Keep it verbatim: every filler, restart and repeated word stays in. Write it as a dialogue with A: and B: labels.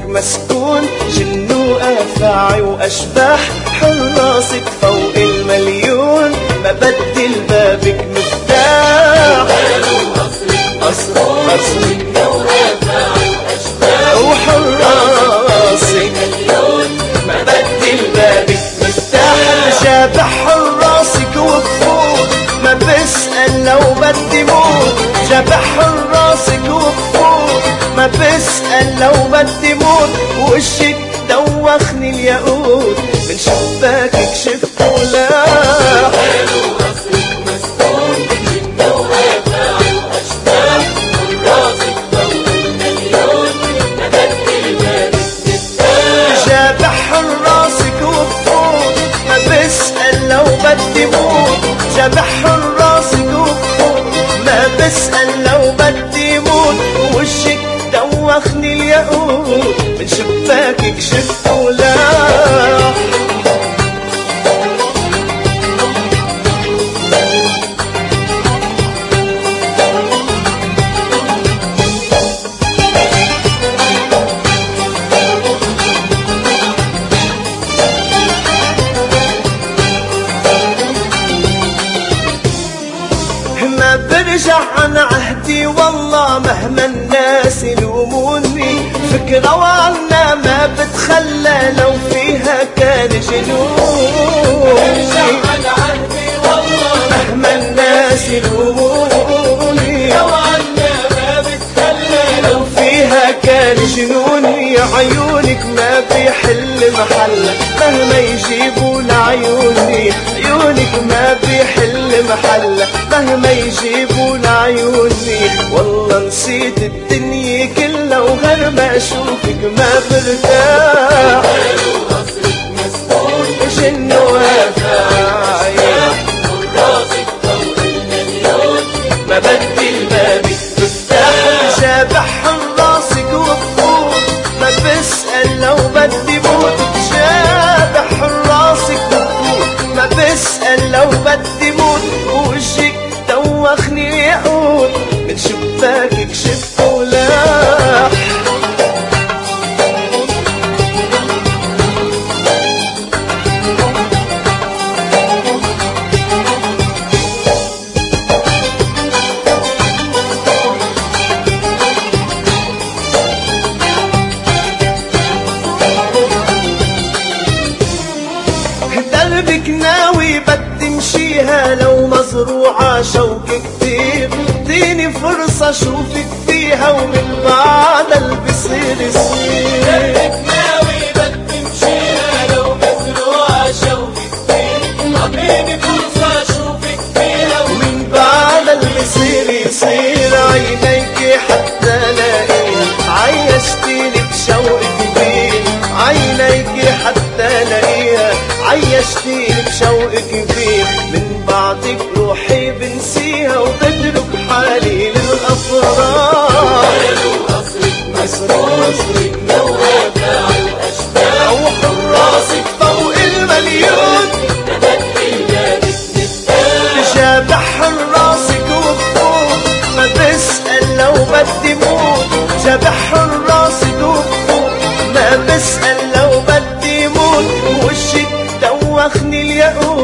A: مسكون، جن وافاعي واشباح، حراسك فوق المليون، ما بدل بابك مفتاح. قصرك جن وافاعي واشباح وحراسك مليون، ما بدل بابك مفتاح. جابح حراسك وبفوت، ما بسأل لو بدي موت. جابح حراسك وبفوت، ما بسأل لو بدي موت. وشك دوخني الياقوت، من شباكك شفت ولاح. قصرك مسكون، جن وافاعي واشباح، حراسك فوق المليون، ما بدل بابك مفتاح. جابح حراسك وبفوت، ما بسأل لو بدي موت. جابح حراسك وبفوت، ما بسأل لو بدي موت. وشك دوخني الياقوت، من شباكك شفت ولاح. ما برجع عن عهدي والله مهما الناس يلوموني. فكرة وعنا ما بتخلى لو فيها كان جنون. برجع عن عهدي والله مهما الناس يلوموني. وعنا ما بتخلى لو فيها كان جنون. عيونك ما بيحل محلك مهما يجيبوا لعيوني. عيونك ما بيحل محلك مهما يجيبوا لعيوني. والله نسيت الدنيا كلها وغير ما اشوفك ما برتاح. قصرك مسكون، جن وافاعي، حراسك فوق المليون، ما بدل بابك مفتاح. جابح حراسك وبفوت، ما بسأل لو بدي موت. جابح حراسك وبفوت، ما بسأل لو بدي موت. ووشك دوخني ياقوت، من شباكك شفت ولاح. دربك ناوي بدي مشيها لو مزروعة شوك كتير. اديني فرصة اشوفك فيها ومن بعد اللي بصير يصير. دربك ناوي بدي مشيها لو مزروعة شوك كتير. اديني فرصة اشوفك فيها ومن بعد اللي بصير يصير. عينيكي حتى الاقيها عيشتيني بشوق كبير. عينيكي حتى الاقيها عيشتيني بشوق كبير. من بعدك روحي بنسيها وبترك حالي للأفراح. قصرك مسكون، جن وافاعي واشباح، وحراسك فوق المليون، ما بدل بابك مفتاح. جابح حراسك وبفوت، ما بسأل لو بدي موت. جابح حراسك وبفوت، ما بسأل لو بدي موت. وشك دوخني الياقوت،